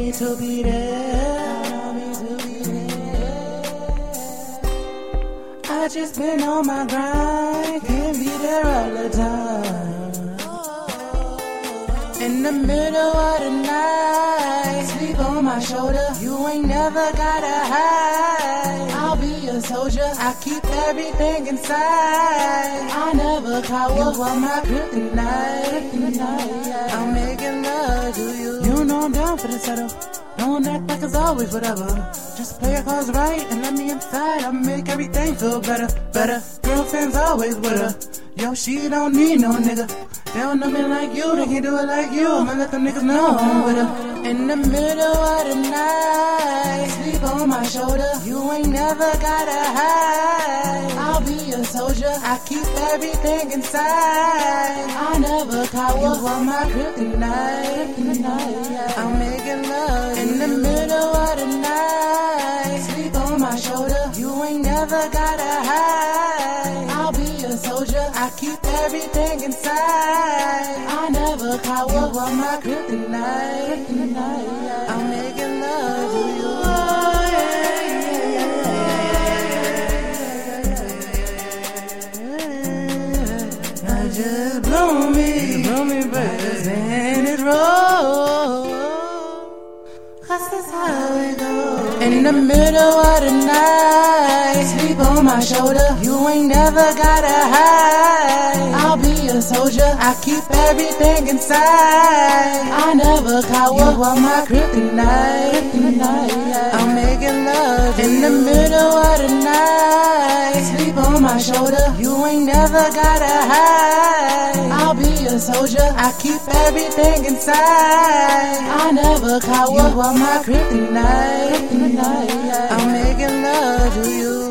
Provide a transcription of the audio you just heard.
me to be there. Count on me to be there. I just been on my grind, can't be there all the time. In the middle of the night, sleep on my shoulder. You ain't never gotta hide. I'll be a soldier, I keep everything inside. I never cower, you are my kryptonite. I'm making love to you. You know I'm down for the settle. Don't act like it's always whatever. Just play your cards right and let me inside. I'll make everything feel better. Girlfriend's always with her. Yo, she don't need no nigga. They don't know me like you, they can't do it like you. I'ma let them niggas know I'm with her. In the middle of the night, sleep on my shoulder. You ain't never gotta hide. I'll be a soldier, I keep everything inside. I never cower, you are my kryptonite. I'm making love in the middle of the night. Sleep on my shoulder, you ain't never gotta hide. I'll be a soldier, I keep everything inside. I never cower, you are my kryptonite. I'm making love to you. Now just blow me, baby, and it roll. 'Cause that's how it goes. In the middle of the night, sleep on my shoulder. You ain't never gotta hide. I'll be a soldier, I keep everything inside. I never cower, you are my kryptonite. I'm making love in the middle of the night. Sleep on my shoulder, you ain't never gotta hide. I'll be a soldier, I keep everything inside. I never cower, you are my kryptonite. I'm making love to you.